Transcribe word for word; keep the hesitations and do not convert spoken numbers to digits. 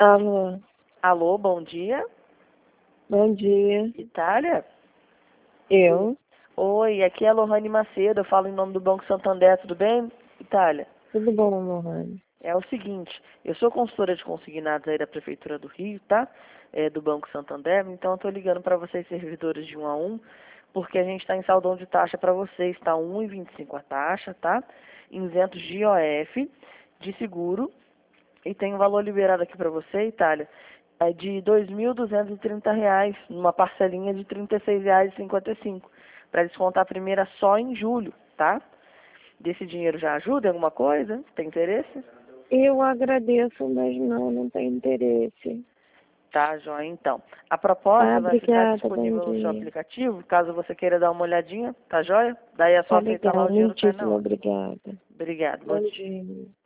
Alô, Alô, bom dia. bom dia. Itália? Eu? Oi, aqui é a Lohane Macedo, eu falo em nome do Banco Santander, tudo bem, Itália? Tudo bom, Lohane? É o seguinte, eu sou consultora de consignados aí da Prefeitura do Rio, tá? É, do Banco Santander, então eu tô ligando para vocês, servidores de um a um, porque a gente está em saldão de taxa para vocês, tá um e vinte e cinco a taxa, tá? Isentos de I O F, de seguro, e tem um valor liberado aqui para você, Itália, é de dois mil duzentos e trinta reais, numa parcelinha de trinta e seis reais e cinquenta e cinco, para descontar a primeira só em julho, tá? Desse dinheiro já ajuda em alguma coisa? Tem interesse? Eu agradeço, mas não, não tenho interesse. Tá, joia, então. A Tá, proposta vai ficar obrigada, bom disponível no seu dia. aplicativo, caso você queira dar uma olhadinha, tá joia? Daí é só Tá aceitar lá, legal, o dinheiro cai na muitíssimo hora. obrigada. Obrigado, bom Bom dia. dia.